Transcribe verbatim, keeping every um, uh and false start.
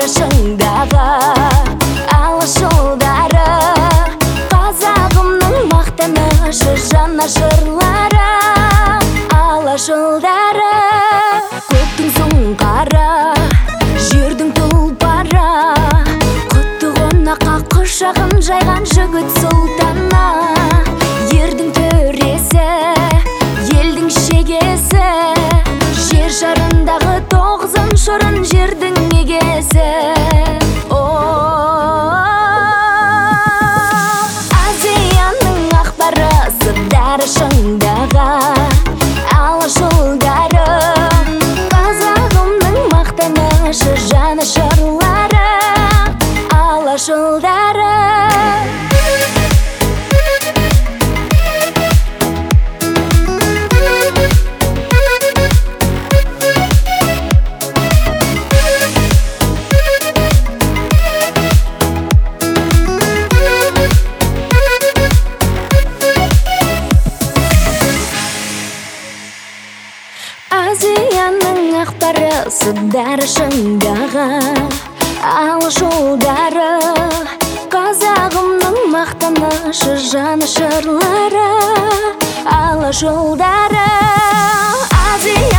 дарашыңдағы алыс жолдары, қазағымның мақтанышы жанашырлары, алаш ұлдары. Көктің сұңқары, жердің тұлпары, құтты қонаққа құшағын жайған жігіт сұлтаны, ердің төресі, елдің шегесі, жер шарындағы тоғызын шырын жердің егесі. Азияның ақбарысы дарашыңдағы алаш ұлдары, қазағымның мақтанышы жанашырлары, алаш ұлдары. Азияның ақбарысы дарашыңдағы алаш ұлдары, қазағымның мақтанышы жанашырлары, алаш ұлдары.